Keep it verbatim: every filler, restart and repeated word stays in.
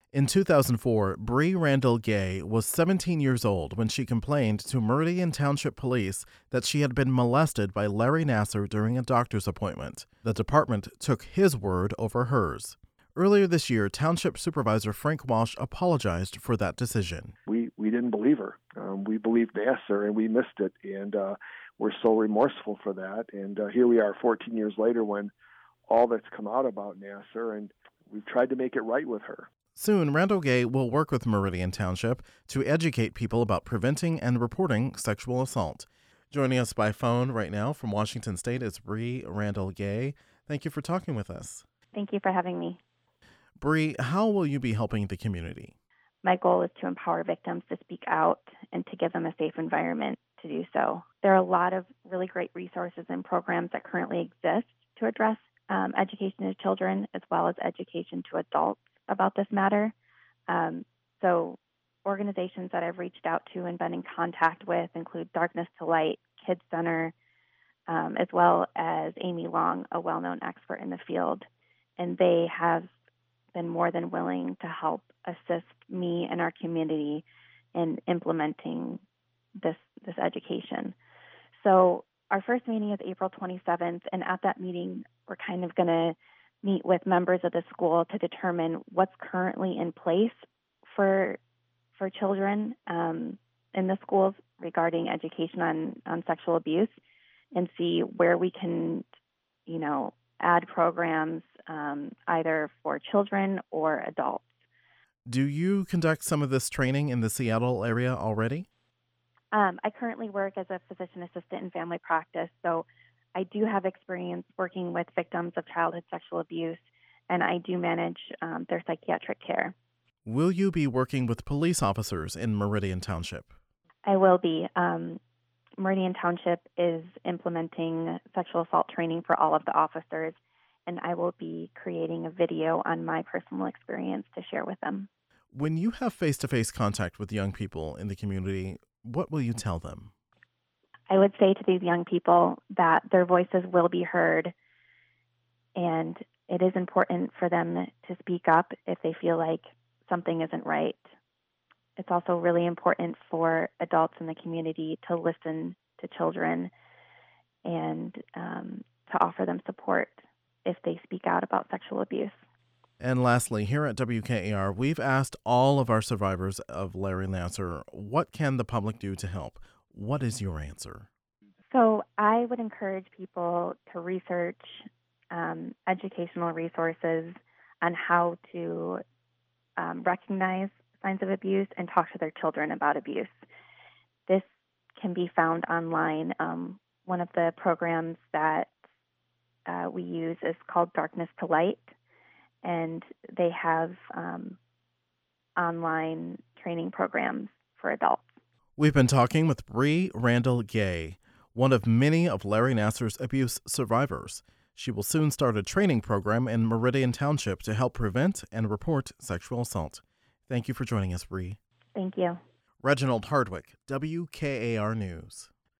In two thousand four, Bree Randall Gay was seventeen years old when she complained to Meridian Township Police that she had been molested by Larry Nassar during a doctor's appointment. The department took his word over hers. Earlier this year, Township Supervisor Frank Walsh apologized for that decision. We we didn't believe her. Um, we believed Nassar, and we missed it, and uh, we're so remorseful for that. And uh, here we are fourteen years later when all that's come out about Nassar, and we've tried to make it right with her. Soon, Randall Gay will work with Meridian Township to educate people about preventing and reporting sexual assault. Joining us by phone right now from Washington State is Bree Randall Gay. Thank you for talking with us. Thank you for having me. Bree, how will you be helping the community? My goal is to empower victims to speak out and to give them a safe environment to do so. There are a lot of really great resources and programs that currently exist to address um, education to children as well as education to adults about this matter. Um, so organizations that I've reached out to and been in contact with include Darkness to Light, Kids Center, um, as well as Amy Long, a well-known expert in the field. And they have been more than willing to help assist me and our community in implementing this, this education. So our first meeting is April twenty-seventh, and at that meeting, we're kind of going to meet with members of the school to determine what's currently in place for for children um, in the schools regarding education on, on sexual abuse, and see where we can, you know, add programs um, either for children or adults. Do you conduct some of this training in the Seattle area already? Um, I currently work as a physician assistant in family practice, so I do have experience working with victims of childhood sexual abuse, and I do manage um, their psychiatric care. Will you be working with police officers in Meridian Township? I will be. Um, Meridian Township is implementing sexual assault training for all of the officers, and I will be creating a video on my personal experience to share with them. When you have face-to-face contact with young people in the community, what will you tell them? I would say to these young people that their voices will be heard, and it is important for them to speak up if they feel like something isn't right. It's also really important for adults in the community to listen to children and um, to offer them support if they speak out about sexual abuse. And lastly, here at W K A R, we've asked all of our survivors of Larry Nassar, what can the public do to help? What is your answer? So I would encourage people to research um, educational resources on how to um, recognize signs of abuse and talk to their children about abuse. This can be found online. Um, one of the programs that uh, we use is called Darkness to Light, and they have um, online training programs for adults. We've been talking with Bree Randall Gay, one of many of Larry Nassar's abuse survivors. She will soon start a training program in Meridian Township to help prevent and report sexual assault. Thank you for joining us, Bree. Thank you. Reginald Hardwick, W K A R News.